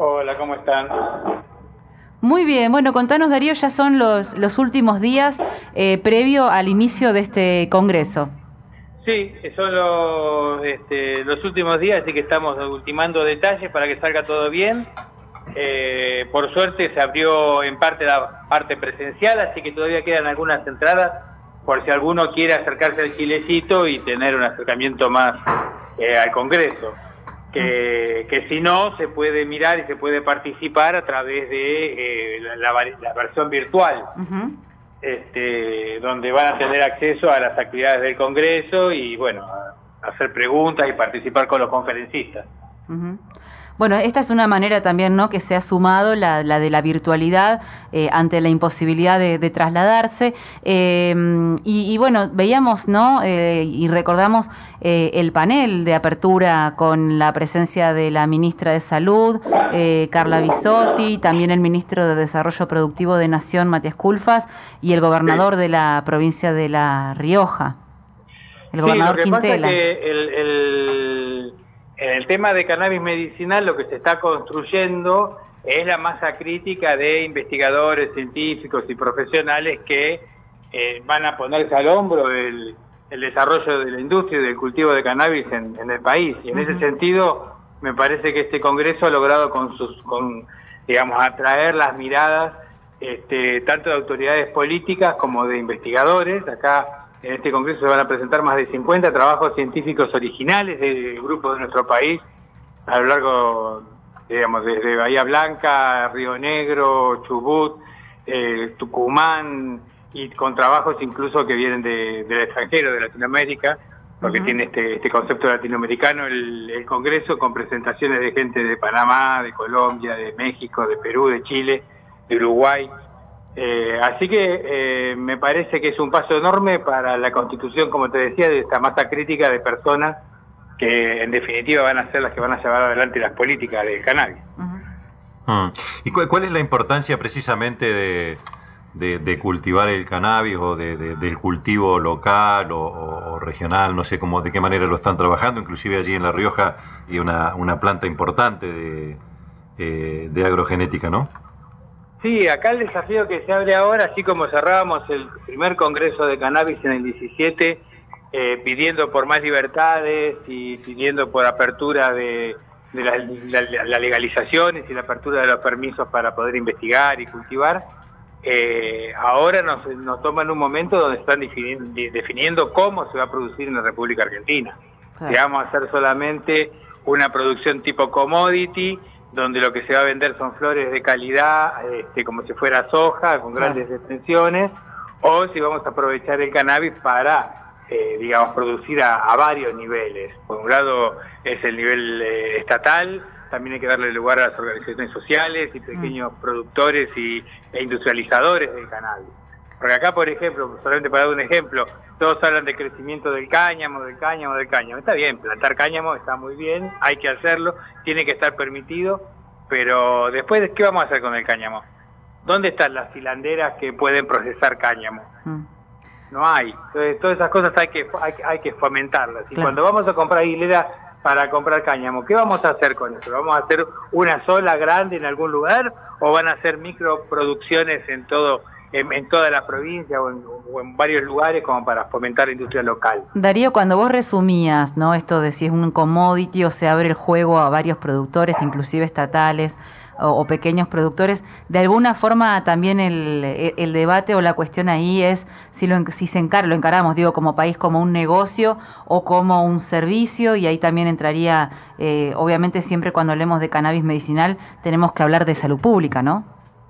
Hola, ¿cómo están? Muy bien, bueno, contanos, Darío, ya son los últimos días previo al inicio de este congreso. Sí, son los últimos días, así que estamos ultimando detalles para que salga todo bien. Por suerte se abrió en parte la parte presencial, así que todavía quedan algunas entradas por si alguno quiere acercarse al Chilecito y tener un acercamiento más al Congreso. Que si no, se puede mirar y se puede participar a través de la versión virtual, donde van a tener acceso a las actividades del Congreso y, bueno, a hacer preguntas y participar con los conferencistas. Bueno, esta es una manera también, ¿no?, que se ha sumado la de la virtualidad ante la imposibilidad de trasladarse. Y bueno, veíamos, ¿no?, y recordamos el panel de apertura con la presencia de la ministra de Salud, Carla Bisotti, también el ministro de Desarrollo Productivo de Nación, Matías Culfas, y el gobernador de la provincia de La Rioja, el gobernador Quintela. Pasa es que en el tema de cannabis medicinal lo que se está construyendo es la masa crítica de investigadores, científicos y profesionales que van a ponerse al hombro el desarrollo de la industria y del cultivo de cannabis en el país. Y en ese sentido me parece que este Congreso ha logrado digamos, atraer las miradas tanto de autoridades políticas como de investigadores. Acá en este Congreso se van a presentar más de 50 trabajos científicos originales de grupos de nuestro país a lo largo, digamos, desde Bahía Blanca, Río Negro, Chubut, Tucumán, y con trabajos incluso que vienen del extranjero, de Latinoamérica, porque tiene este concepto latinoamericano el Congreso, con presentaciones de gente de Panamá, de Colombia, de México, de Perú, de Chile, de Uruguay. Así que me parece que es un paso enorme para la constitución, como te decía, de esta masa crítica de personas que en definitiva van a ser las que van a llevar adelante las políticas del cannabis. ¿Y cuál es la importancia precisamente de cultivar el cannabis o del cultivo local o regional? No sé de qué manera lo están trabajando, inclusive allí en La Rioja hay una planta importante de agrogenética, ¿no? Sí, acá el desafío que se abre ahora, así como cerrábamos el primer congreso de cannabis en el 17, pidiendo por más libertades y pidiendo por apertura de la legalizaciones y la apertura de los permisos para poder investigar y cultivar, ahora nos toman un momento donde están definiendo cómo se va a producir en la República Argentina. Claro. Que vamos a hacer solamente una producción tipo commodity, donde lo que se va a vender son flores de calidad, como si fuera soja, con grandes extensiones, o si vamos a aprovechar el cannabis para, digamos, producir a varios niveles. Por un lado es el nivel estatal, también hay que darle lugar a las organizaciones sociales y pequeños productores e industrializadores del cannabis. Porque acá, por ejemplo, solamente para dar un ejemplo, todos hablan de crecimiento del cáñamo. Está bien, plantar cáñamo está muy bien, hay que hacerlo, tiene que estar permitido, pero después, ¿qué vamos a hacer con el cáñamo? ¿Dónde están las hilanderas que pueden procesar cáñamo? No hay. Entonces, todas esas cosas hay que fomentarlas. Y cuando vamos a comprar hilera para comprar cáñamo, ¿qué vamos a hacer con eso? ¿Vamos a hacer una sola grande en algún lugar o van a ser microproducciones en toda la provincia o en varios lugares como para fomentar la industria local? Darío, cuando vos resumías, ¿no?, esto de si es un commodity o se abre el juego a varios productores, inclusive estatales o pequeños productores, de alguna forma también el debate o la cuestión ahí es si lo encaramos, digo, como país, como un negocio o como un servicio, y ahí también entraría, obviamente siempre cuando hablemos de cannabis medicinal tenemos que hablar de salud pública, ¿no?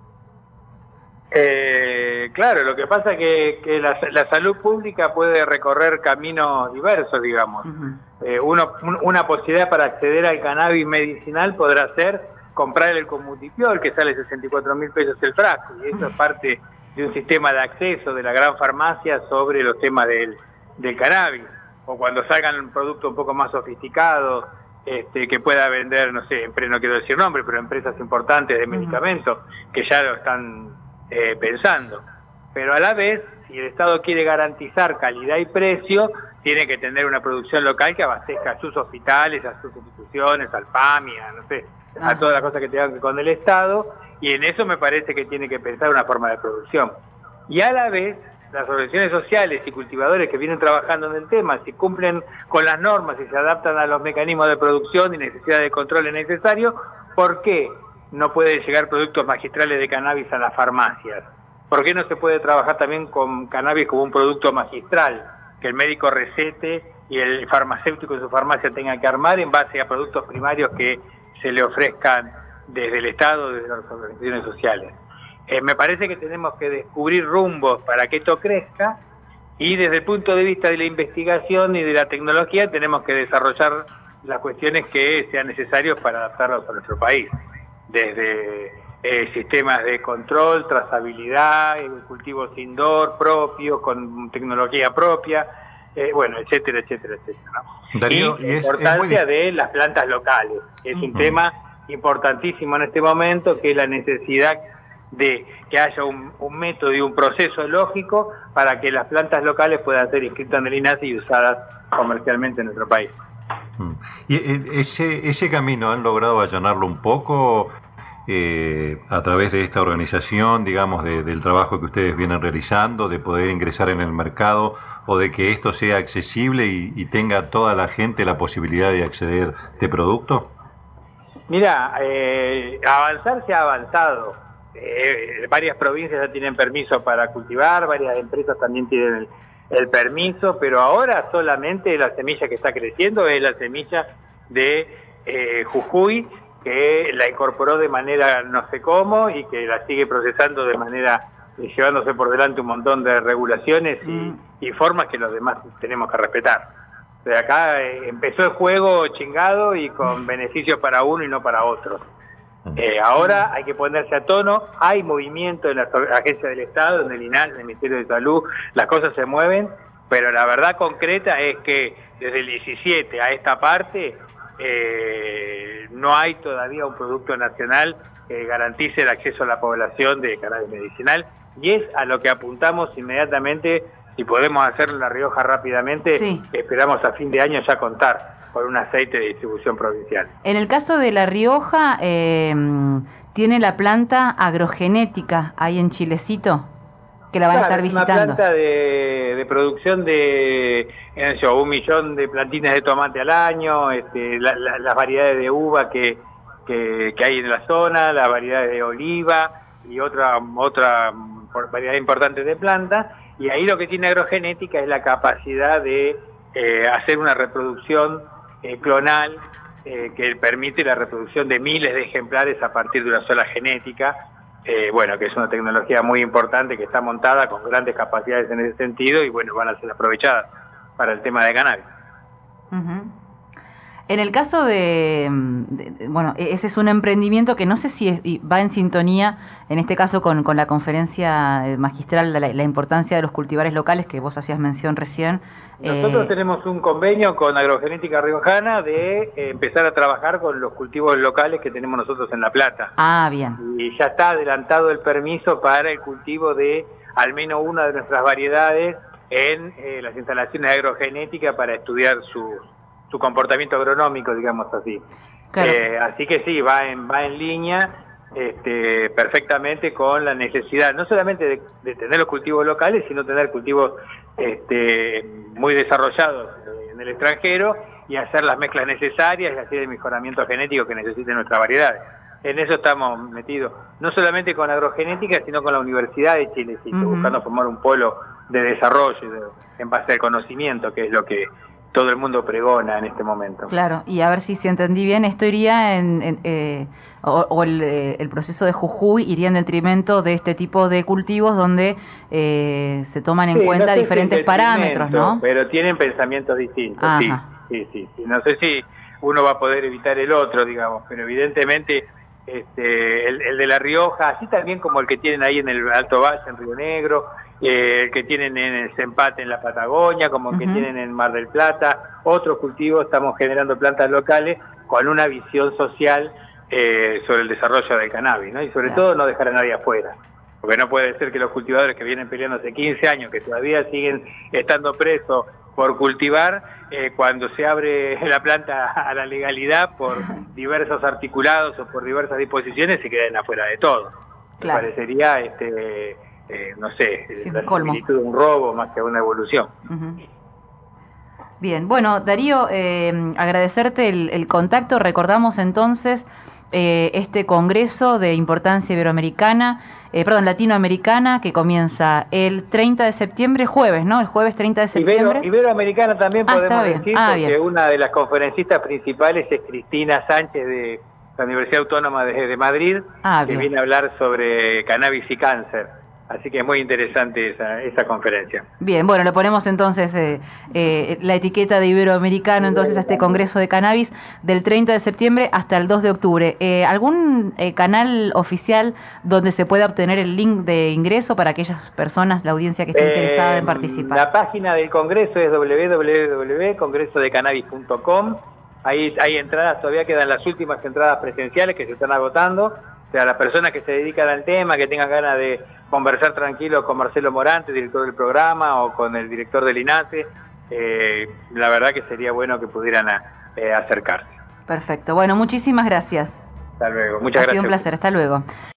Claro, lo que pasa es que la salud pública puede recorrer caminos diversos, digamos. Una posibilidad para acceder al cannabis medicinal podrá ser comprar el Comutipiol, que sale 64.000 pesos el frasco, y eso es parte de un sistema de acceso de la gran farmacia sobre los temas del cannabis. O cuando salgan un producto un poco más sofisticado, que pueda vender, no sé, no quiero decir nombre, pero empresas importantes de medicamentos que ya lo están pensando. pero a la vez, si el Estado quiere garantizar calidad y precio, tiene que tener una producción local que abastezca a sus hospitales, a sus instituciones, al PAMI, a, no sé, a todas las cosas que tengan que ver con el Estado, y en eso me parece que tiene que pensar una forma de producción. Y a la vez, las organizaciones sociales y cultivadores que vienen trabajando en el tema, si cumplen con las normas y se adaptan a los mecanismos de producción y necesidad de control necesarios, ¿por qué no pueden llegar productos magistrales de cannabis a las farmacias? ¿Por qué no se puede trabajar también con cannabis como un producto magistral, que el médico recete y el farmacéutico en su farmacia tenga que armar en base a productos primarios que se le ofrezcan desde el Estado, desde las organizaciones sociales? Me parece que tenemos que descubrir rumbos para que esto crezca, y desde el punto de vista de la investigación y de la tecnología tenemos que desarrollar las cuestiones que sean necesarias para adaptarlos a nuestro país, desde sistemas de control, trazabilidad, cultivos indoor propios, con tecnología propia, bueno, etcétera, etcétera, etcétera, ¿no? Darío, y la importancia de las plantas locales, que es un tema importantísimo en este momento, que es la necesidad de que haya un método y un proceso lógico para que las plantas locales puedan ser inscritas en el INASI y usadas comercialmente en nuestro país. ¿Y ese camino han logrado allanarlo un poco a través de esta organización, digamos, del trabajo que ustedes vienen realizando, de poder ingresar en el mercado o de que esto sea accesible y tenga toda la gente la posibilidad de acceder a este producto? Mira, avanzar se ha avanzado. Varias provincias ya tienen permiso para cultivar, varias empresas también tienen el permiso, pero ahora solamente la semilla que está creciendo es la semilla de Jujuy, que la incorporó de manera no sé cómo y que la sigue procesando de manera, llevándose por delante un montón de regulaciones y formas que los demás tenemos que respetar. O sea, acá empezó el juego chingado y con beneficios para uno y no para otro. Ahora hay que ponerse a tono, hay movimiento en las agencias del Estado, en el INAL, en el Ministerio de Salud, las cosas se mueven, pero la verdad concreta es que desde el 17 a esta parte no hay todavía un producto nacional que garantice el acceso a la población de cannabis medicinal, y es a lo que apuntamos inmediatamente. Si podemos hacerlo en La Rioja rápidamente, sí. Esperamos a fin de año ya contar con un aceite de distribución provincial. En el caso de La Rioja, ¿tiene la planta agrogenética ahí en Chilecito? Que la van a estar visitando. Una planta de producción de 1 millón de plantines de tomate al año, las variedades de uva que hay en la zona, las variedades de oliva y otra variedad importante de plantas. Y ahí lo que tiene agrogenética es la capacidad de hacer una reproducción clonal que permite la reproducción de miles de ejemplares a partir de una sola genética, bueno, que es una tecnología muy importante que está montada con grandes capacidades en ese sentido y bueno, van a ser aprovechadas para el tema de cannabis. En el caso bueno, ese es un emprendimiento que no sé si va en sintonía, en este caso con la conferencia magistral de la importancia de los cultivares locales que vos hacías mención recién. Nosotros tenemos un convenio con Agrogenética Riojana de empezar a trabajar con los cultivos locales que tenemos nosotros en La Plata. Ah, bien. Y ya está adelantado el permiso para el cultivo de al menos una de nuestras variedades en las instalaciones de agrogenética para estudiar su comportamiento agronómico, digamos así. Claro. Así que sí, va en línea perfectamente con la necesidad, no solamente de tener los cultivos locales, sino tener cultivos muy desarrollados en el extranjero y hacer las mezclas necesarias y hacer el mejoramiento genético que necesiten nuestras variedades. En eso estamos metidos, no solamente con agrogenética, sino con la Universidad de Chile, buscando formar un polo de desarrollo en base al conocimiento, que es lo que todo el mundo pregona en este momento. Claro, y a ver si entendí bien, esto iría el proceso de Jujuy iría en detrimento de este tipo de cultivos donde se toman en cuenta diferentes parámetros, ¿no? Pero tienen pensamientos distintos, sí. No sé si uno va a poder evitar el otro, digamos, pero evidentemente el de La Rioja, así también como el que tienen ahí en el Alto Valle, en Río Negro, el que tienen en el Cempate en la Patagonia, como el que tienen en Mar del Plata, otros cultivos, estamos generando plantas locales con una visión social sobre el desarrollo del cannabis, ¿no? Y sobre todo no dejar a nadie afuera. Porque no puede ser que los cultivadores que vienen peleando hace 15 años, que todavía siguen estando presos por cultivar, cuando se abre la planta a la legalidad por diversos articulados o por diversas disposiciones, se queden afuera de todo. Claro. Me parecería, no sé, sí, la colmo. similitud de un robo más que una evolución. Bien, bueno, Darío, agradecerte el contacto. Recordamos entonces este Congreso de Importancia Iberoamericana, Latinoamericana, que comienza el 30 de septiembre, jueves, ¿no? El jueves 30 de septiembre. Iberoamericana también podemos decir, porque bien. una de las conferencistas principales es Cristina Sánchez de la Universidad Autónoma de Madrid, que viene a hablar sobre cannabis y cáncer. Así que es muy interesante esa conferencia. Bien, bueno, le ponemos entonces la etiqueta de iberoamericano entonces a este Congreso de Cannabis del 30 de septiembre hasta el 2 de octubre. ¿Algún canal oficial donde se pueda obtener el link de ingreso para aquellas personas, la audiencia que esté interesada en participar? La página del Congreso es www.congresodecannabis.com. Ahí hay entradas, todavía quedan las últimas entradas presenciales que se están agotando. O sea, las personas que se dedican al tema, que tengan ganas de conversar tranquilo con Marcelo Morante, director del programa, o con el director del INASE, la verdad que sería bueno que pudieran acercarse. Perfecto. Bueno, muchísimas gracias. Hasta luego. Muchas gracias. Ha sido un placer. Hasta luego.